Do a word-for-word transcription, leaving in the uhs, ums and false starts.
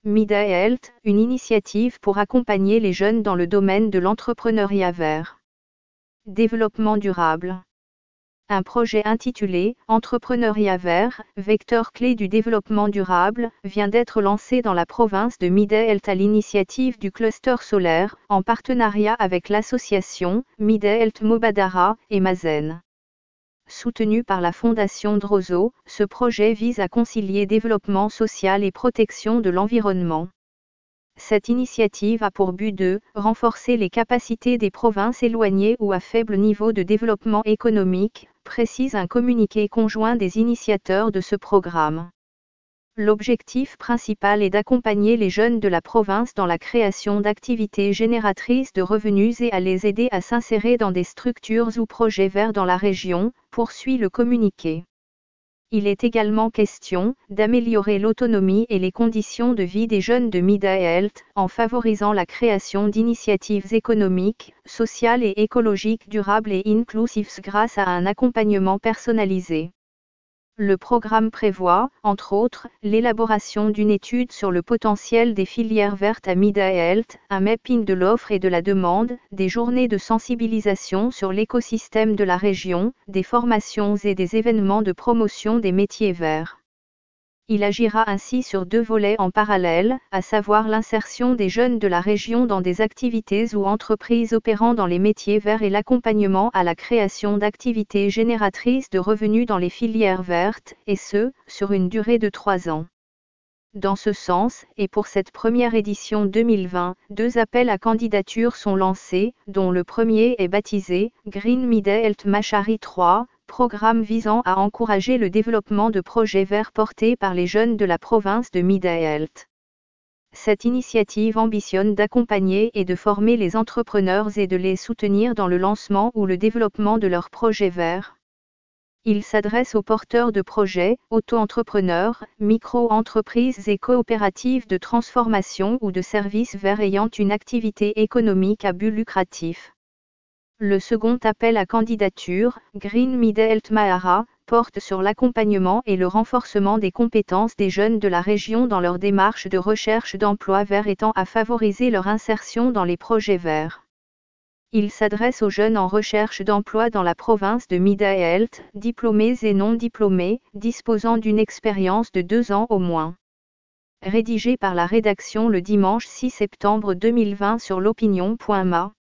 Mida et Health, une initiative pour accompagner les jeunes dans le domaine de l'entrepreneuriat vert. Développement durable. Un projet intitulé « Entrepreneuriat vert, vecteur clé du développement durable » vient d'être lancé dans la province de Mida et Health à l'initiative du cluster solaire, en partenariat avec l'association Mida et Health Mobadara et Mazen. Soutenu par la Fondation Drozo, ce projet vise à concilier développement social et protection de l'environnement. Cette initiative a pour but de renforcer les capacités des provinces éloignées ou à faible niveau de développement économique, précise un communiqué conjoint des initiateurs de ce programme. L'objectif principal est d'accompagner les jeunes de la province dans la création d'activités génératrices de revenus et à les aider à s'insérer dans des structures ou projets verts dans la région, poursuit le communiqué. Il est également question d'améliorer l'autonomie et les conditions de vie des jeunes de Mida et Health, en favorisant la création d'initiatives économiques, sociales et écologiques durables et inclusives grâce à un accompagnement personnalisé. Le programme prévoit, entre autres, l'élaboration d'une étude sur le potentiel des filières vertes à Mida et Health, un mapping de l'offre et de la demande, des journées de sensibilisation sur l'écosystème de la région, des formations et des événements de promotion des métiers verts. Il agira ainsi sur deux volets en parallèle, à savoir l'insertion des jeunes de la région dans des activités ou entreprises opérant dans les métiers verts et l'accompagnement à la création d'activités génératrices de revenus dans les filières vertes, et ce, sur une durée de trois ans. Dans ce sens, et pour cette première édition deux mille vingt, deux appels à candidature sont lancés, dont le premier est baptisé « Green Mida Health Machari trois », programme visant à encourager le développement de projets verts portés par les jeunes de la province de Mida et Health. Cette initiative ambitionne d'accompagner et de former les entrepreneurs et de les soutenir dans le lancement ou le développement de leurs projets verts. Il s'adresse aux porteurs de projets, auto-entrepreneurs, micro-entreprises et coopératives de transformation ou de services verts ayant une activité économique à but lucratif. Le second appel à candidature, Green Mida Health Mahara, porte sur l'accompagnement et le renforcement des compétences des jeunes de la région dans leur démarche de recherche d'emploi vert étant à favoriser leur insertion dans les projets verts. Il s'adresse aux jeunes en recherche d'emploi dans la province de Mida et Health, diplômés et non diplômés, disposant d'une expérience de deux ans au moins. Rédigé par la rédaction le dimanche six septembre deux mille vingt sur l'opinion point m a.